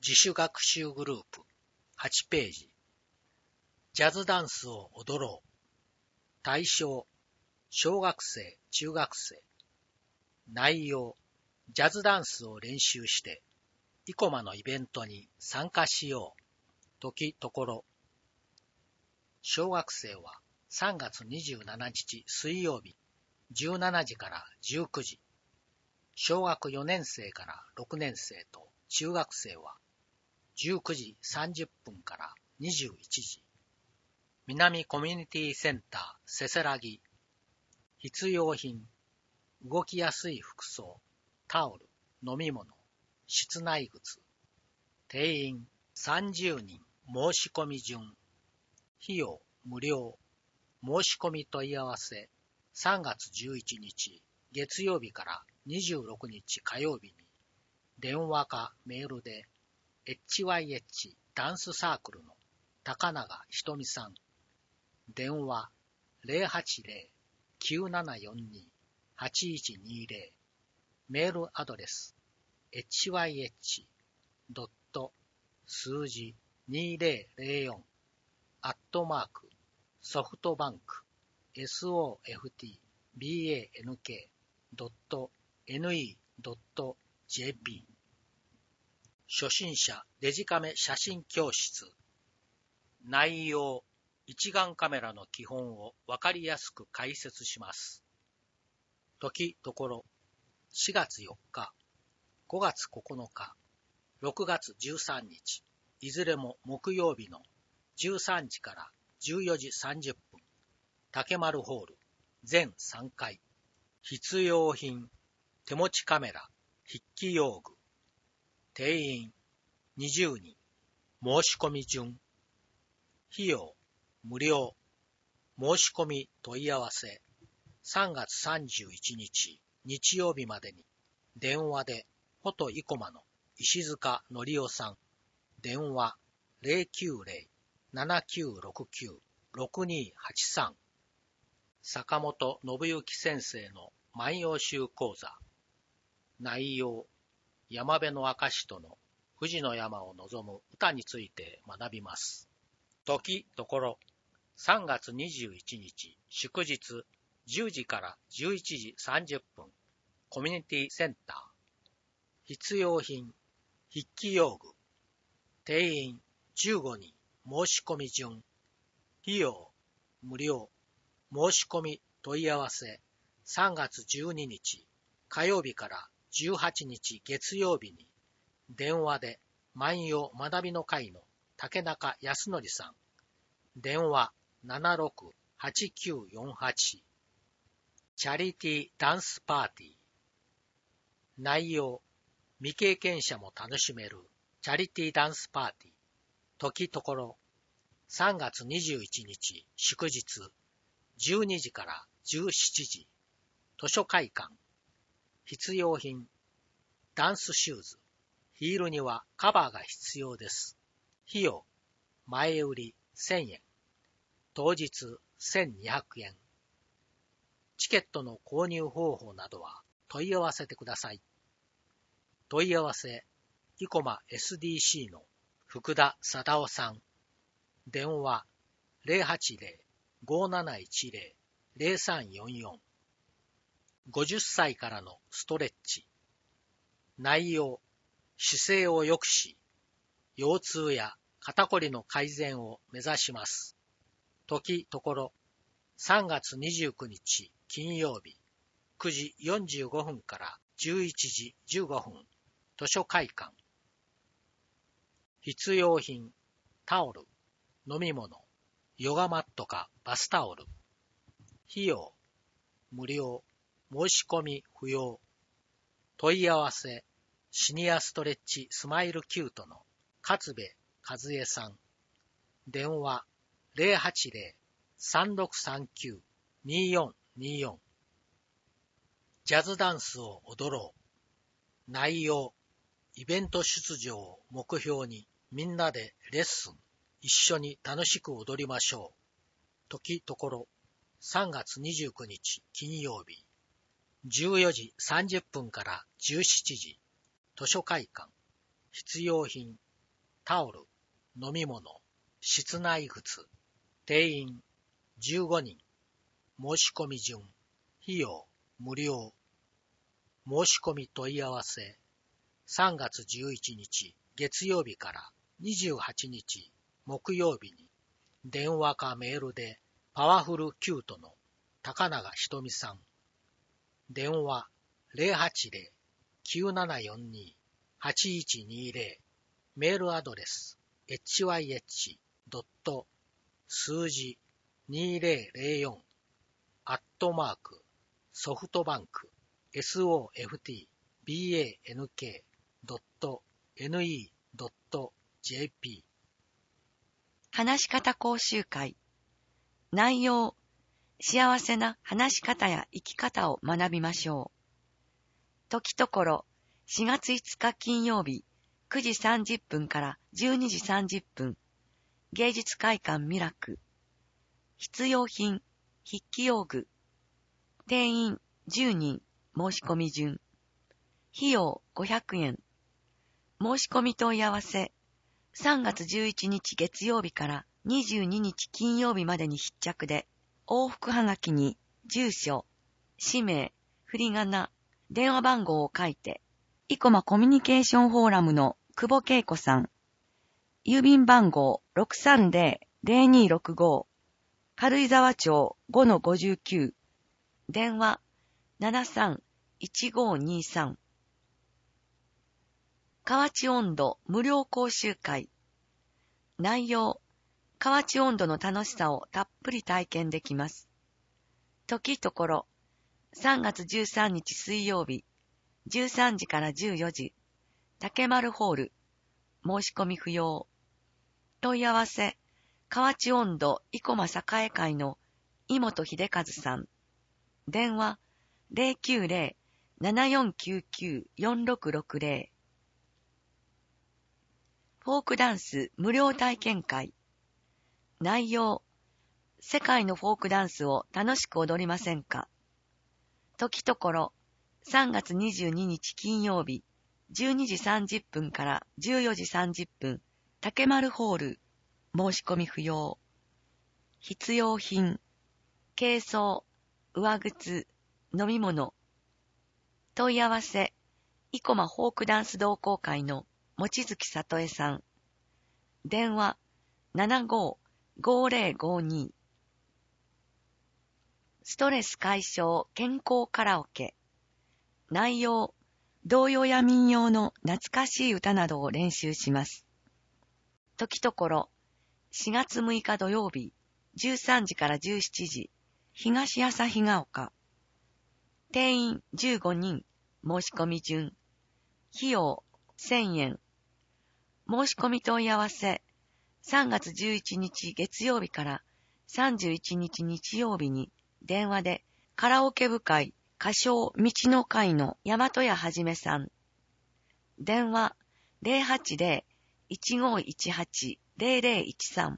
自主学習グループ8ページ。ジャズダンスを踊ろう。対象、小学生、中学生。内容、ジャズダンスを練習して、生駒のイベントに参加しよう。時ところ。小学生は3月27日水曜日、17時から19時。小学4年生から6年生と中学生は19時30分から21時。南コミュニティセンターせせらぎ。必要品、動きやすい服装、タオル、飲み物、室内靴。定員30人、申し込み順。費用無料。申し込み問い合わせ3月11日月曜日から26日火曜日に電話かメールで HYH ダンスサークルの高永ひとみさん。電話 080-9742-8120。メールアドレス hyh. 数字2004ソフトバンク softbank.ne.jp。 初心者デジカメ写真教室。内容、一眼カメラの基本をわかりやすく解説します。時ところ、4月4日、5月9日、6月13日、いずれも木曜日の13時から14時30分、竹丸ホール、全3回。必要品、手持ちカメラ、筆記用具。定員、20人。申し込み順。費用、無料。申し込み問い合わせ。3月31日、日曜日までに。電話で、フォト生駒の石塚のりおさん。電話、090-7969-6283。坂本信之先生の万葉集講座。内容、山辺の証との富士の山を望む歌について学びます。時ところ、3月21日祝日10時から11時30分、コミュニティセンター。必要品、筆記用具。定員15人。申し込み順。費用無料。申し込み問い合わせ3月12日火曜日から18日月曜日に電話で万葉学びの会の竹中康則さん。電話 76-8948。チャリティーダンスパーティー。内容、未経験者も楽しめるチャリティーダンスパーティー。時ところ、3月21日祝日12時から17時。図書会館。必要品、ダンスシューズ。ヒールにはカバーが必要です。費用、前売り1000円。当日1200円。チケットの購入方法などは問い合わせてください。問い合わせ、生駒 SDC の福田貞夫さん。電話 080-5710-0344。50歳からのストレッチ。内容、姿勢を良くし、腰痛や肩こりの改善を目指します。時ところ、3月29日金曜日、9時45分から11時15分、図書会館。必要品、タオル、飲み物、ヨガマットかバスタオル。費用、無料。申し込み不要。問い合わせ、シニアストレッチスマイルキュートの勝部和恵さん。電話 080-3639-2424。ジャズダンスを踊ろう。内容、イベント出場を目標にみんなでレッスン。一緒に楽しく踊りましょう。時ところ、3月29日金曜日、14時30分から17時、図書会館。必要品、 タオル、飲み物、室内靴、定員15人、申し込み順、費用無料、申し込み問い合わせ、3月11日月曜日から28日木曜日に、電話かメールでパワフルキュートの高永ひとみさん。電話 080-9742-8120。メールアドレス hych.数字2040@softbank.ne.jp。 話し方講習会。内容、幸せな話し方や生き方を学びましょう。時ところ、4月5日金曜日、9時30分から12時30分、芸術会館ミラク。必要品、筆記用具。定員10人、申し込み順。費用500円。申し込み問い合わせ、3月11日月曜日から22日金曜日までに必着で、往復はがきに住所、氏名、振り仮名、電話番号を書いて、生駒コミュニケーションフォーラムの久保恵子さん、郵便番号 630-0265、軽井沢町 5-59、電話 73-1523。河内音頭無料講習会。内容、河内音頭の楽しさをたっぷり体験できます。時ところ、3月13日水曜日、13時から14時、竹丸ホール、申し込み不要。問い合わせ、河内音頭生駒栄会の井本秀和さん。電話、090-7499-4660。フォークダンス無料体験会。内容、世界のフォークダンスを楽しく踊りませんか？時ところ、3月22日金曜日、12時30分から14時30分、竹丸ホール、申し込み不要。必要品、軽装、上靴、飲み物。問い合わせ、生駒フォークダンス同好会の望月里江さん。電話、75-5052。ストレス解消健康カラオケ。内容、童謡や民謡の懐かしい歌などを練習します。時ところ、4月6日土曜日、13時から17時、東旭ヶ丘。定員15人、申し込み順。費用1000円。申し込み問い合わせ、3月11日月曜日から31日日曜日に電話でカラオケ部会歌唱道の会の大和屋はじめさん。電話 080-1518-0013。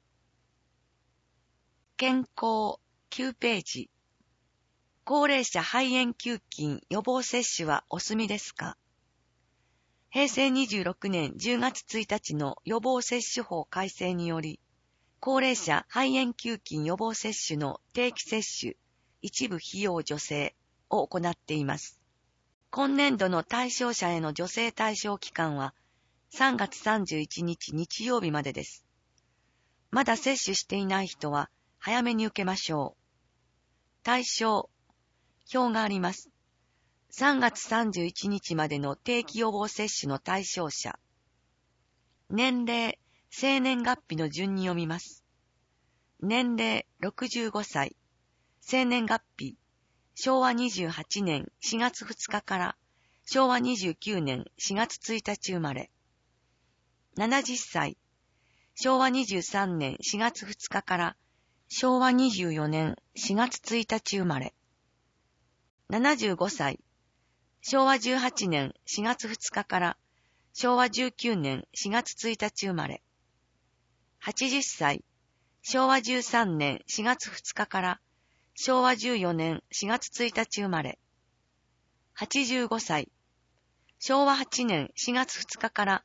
健康9ページ。高齢者肺炎球菌予防接種はお済みですか？平成26年10月1日の予防接種法改正により、高齢者肺炎球菌予防接種の定期接種、一部費用助成を行っています。今年度の対象者への助成対象期間は3月31日日曜日までです。まだ接種していない人は早めに受けましょう。対象、表があります。3月31日までの定期予防接種の対象者。年齢、生年月日の順に読みます。年齢65歳。生年月日、昭和28年4月2日から昭和29年4月1日生まれ。70歳。昭和23年4月2日から昭和24年4月1日生まれ。75歳。昭和18年4月2日から昭和19年4月1日生まれ。80歳。昭和13年4月2日から昭和14年4月1日生まれ。85歳。昭和8年4月2日から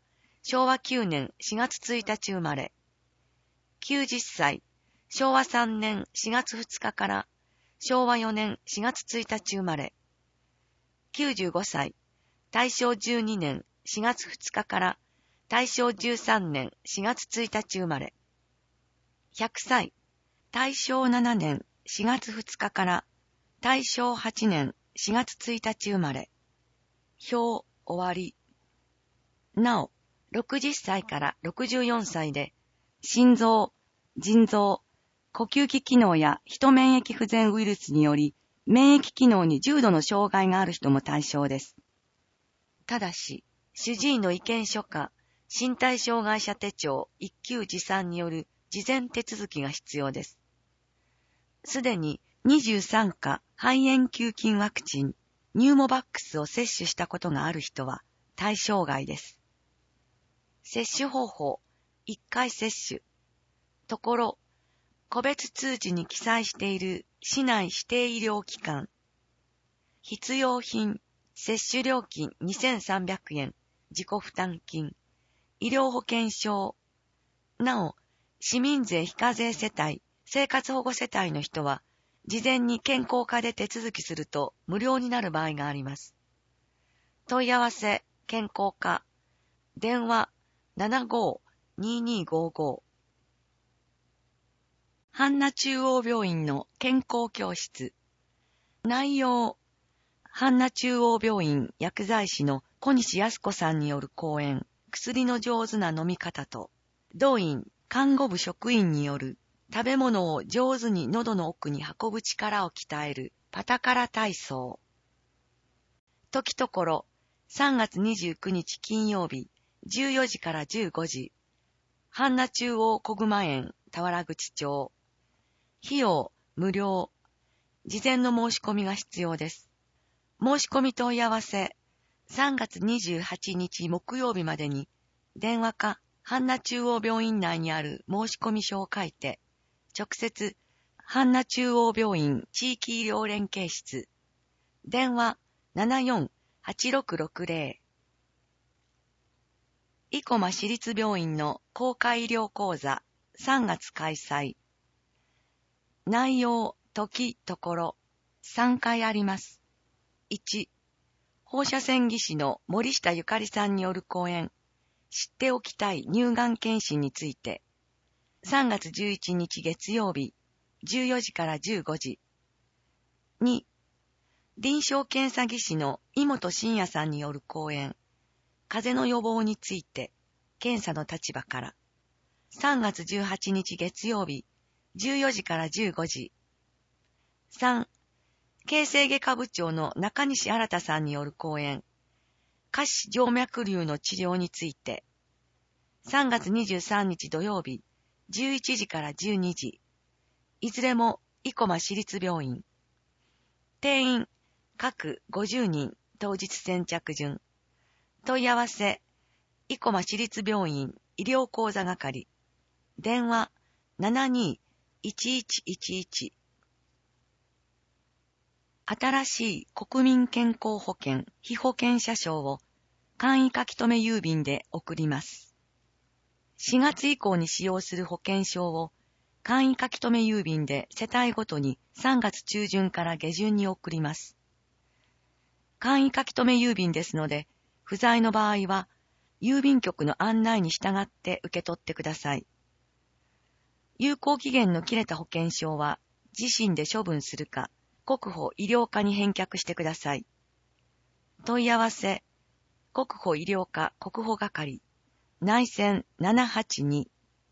昭和9年4月1日生まれ。90歳、昭和3年4月2日から昭和4年4月1日生まれ。95歳、大正12年4月2日から大正13年4月1日生まれ。100歳、大正7年4月2日から大正8年4月1日生まれ。表終わり。なお、60歳から64歳で、心臓、腎臓、呼吸器機能やヒト免疫不全ウイルスにより、免疫機能に重度の障害がある人も対象です。ただし、主治医の意見書か、身体障害者手帳一級持参による事前手続きが必要です。すでに23価肺炎球菌ワクチン、ニューモバックスを接種したことがある人は対象外です。接種方法、1回接種。ところ、個別通知に記載している市内指定医療機関。必要品、接種料金2300円、自己負担金、医療保険証。なお、市民税非課税世帯、生活保護世帯の人は、事前に健康課で手続きすると無料になる場合があります。問い合わせ、健康課、電話75-2255。阪奈中央病院の健康教室。内容、阪奈中央病院薬剤師の小西康子さんによる講演、薬の上手な飲み方と、同院看護部職員による食べ物を上手に喉の奥に運ぶ力を鍛えるパタカラ体操。時ところ、3月29日金曜日、14時から15時、阪奈中央小熊園田原口町。費用無料。事前の申し込みが必要です。申し込み問い合わせ、3月28日木曜日までに、電話か阪奈中央病院内にある申し込み書を書いて、直接、阪奈中央病院地域医療連携室、電話74-8660。生駒市立病院の公開医療講座、3月開催。内容、時、ところ、3回あります。1、放射線技師の森下ゆかりさんによる講演、知っておきたい乳がん検診について、3月11日月曜日、14時から15時。2、臨床検査技師の井本真也さんによる講演、風邪の予防について、検査の立場から。3月18日月曜日、14時から15時。3、形成外科部長の中西新さんによる講演、下肢静脈瘤の治療について。3月23日土曜日、11時から12時。いずれも生駒市立病院。定員、各50人、当日先着順。問い合わせ、生駒市立病院医療講座係。電話72-1111。新しい国民健康保険被保険者証を簡易書留郵便で送ります。4月以降に使用する保険証を簡易書留郵便で世帯ごとに3月中旬から下旬に送ります。簡易書留郵便ですので、不在の場合は郵便局の案内に従って受け取ってください。有効期限の切れた保険証は自身で処分するか、国保医療課に返却してください。問い合わせ、国保医療課国保係、内線782。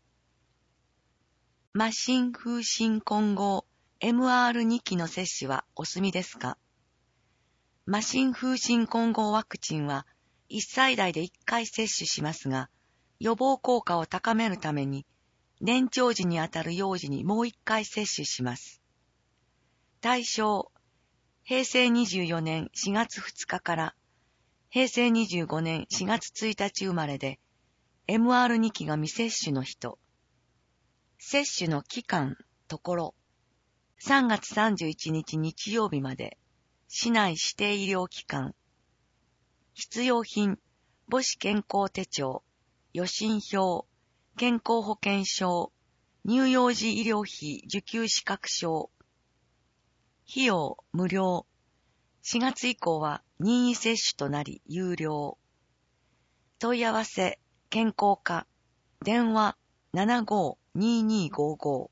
麻疹風疹混合 MR2 期の接種はお済みですか？麻疹風疹混合ワクチンは1歳代で1回接種しますが、予防効果を高めるために、年長時にあたる幼児にもう1回接種します。対象、平成24年4月2日から平成25年4月1日生まれで、MR2 期が未接種の人。接種の期間、ところ、3月31日日曜日まで、市内指定医療機関。必要品、母子健康手帳、 予診票、健康保険証、乳幼児医療費受給資格証。費用無料。4月以降は任意接種となり有料。問い合わせ、健康課、電話 75-2255。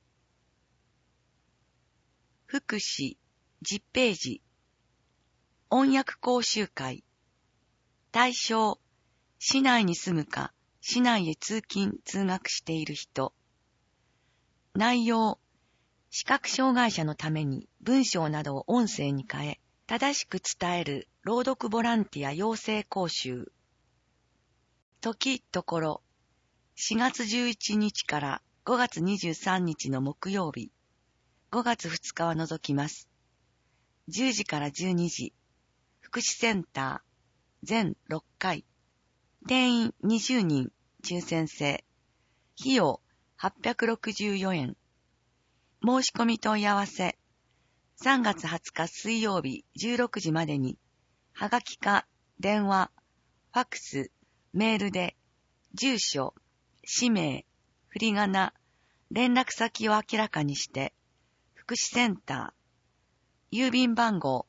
福祉、10ページ。音訳講習会。対象、市内に住むか、市内へ通勤・通学している人。内容、視覚障害者のために文章などを音声に変え、正しく伝える朗読ボランティア養成講習。時、ところ、4月11日から5月23日の木曜日、5月2日は除きます。10時から12時、福祉センター、全6回、定員20人、抽選制、費用864円。申し込み問い合わせ、3月20日水曜日16時までに、はがきか、電話、ファックス、メールで、住所、氏名、振り仮名、連絡先を明らかにして、福祉センター、郵便番号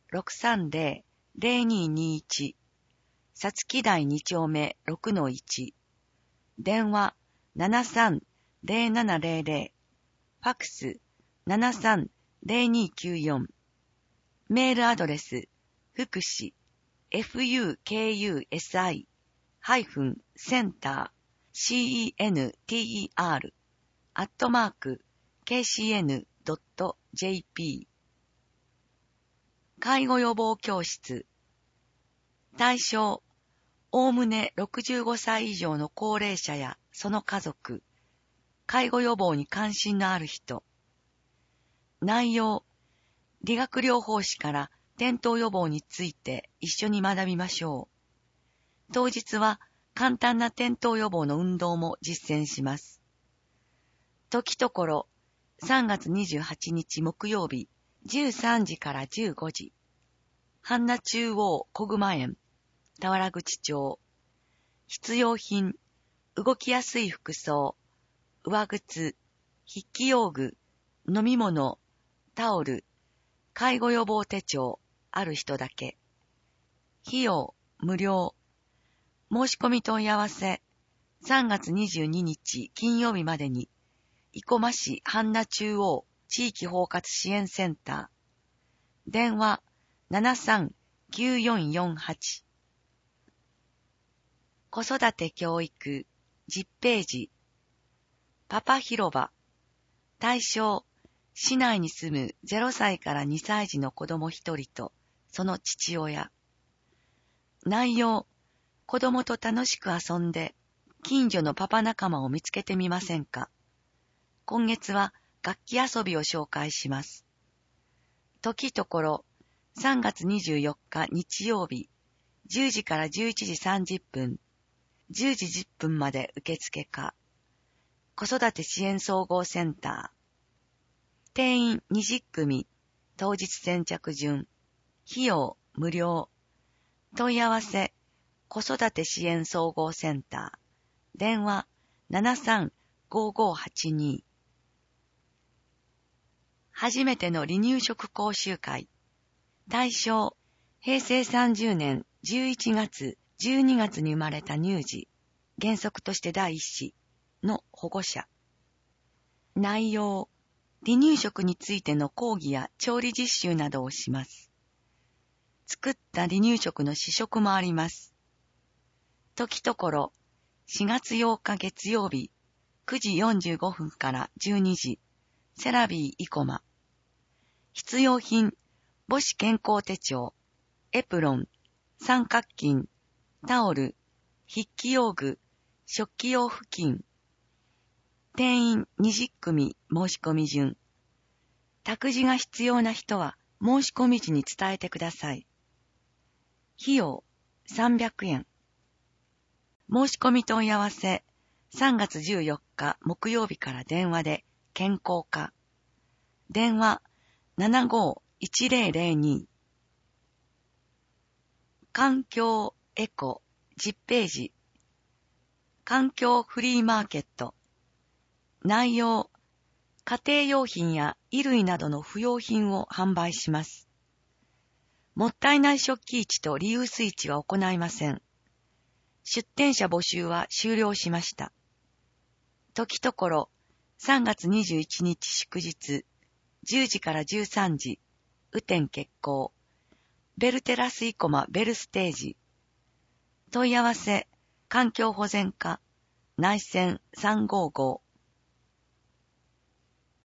630-0221、さつき台2丁目 6-1、電話 73-0700、ファックス 73-0294、メールアドレス、福祉、fukushicenter@kcn.jp。 介護予防教室。対象、おおむね65歳以上の高齢者やその家族、介護予防に関心のある人。内容、理学療法士から転倒予防について一緒に学びましょう。当日は簡単な転倒予防の運動も実践します。時ところ、3月28日木曜日、13時から15時。半名中央小熊園、田原口町。必要品、動きやすい服装、上靴、筆記用具、飲み物、タオル、介護予防手帳、ある人だけ。費用、無料。申し込み問い合わせ、3月22日金曜日までに、生駒市半名中央地域包括支援センター。電話、73-9448。子育て教育、10ページ。パパ広場。対象、市内に住む0歳から2歳児の子供1人とその父親。内容、子供と楽しく遊んで近所のパパ仲間を見つけてみませんか。今月は楽器遊びを紹介します。時ところ、3月24日日曜日、10時から11時30分、10時10分まで受付か。子育て支援総合センター。定員20組、当日先着順。費用無料。問い合わせ、子育て支援総合センター。電話73-5582。初めての離乳食講習会。対象、平成30年11月、12月に生まれた乳児、原則として第一子の保護者。内容、離乳食についての講義や調理実習などをします。作った離乳食の試食もあります。時ところ、4月8日月曜日、9時45分から12時、セラビー生駒。必要品、母子健康手帳、エプロン、三角巾、タオル、筆記用具、食器用布巾。定員20組申し込み順。託児が必要な人は申し込み時に伝えてください。費用300円。申し込み問い合わせ、3月14日木曜日から電話で健康課。電話75-1002。環境エコ10ページ。 環境フリーマーケット。内容、家庭用品や衣類などの不要品を販売します。もったいない食器市とリユース市は行いません。出店者募集は終了しました。時ところ、3月21日祝日、10時から13時、雨天決行。ベルテラスイコマベルステージ。問い合わせ、環境保全課、内線355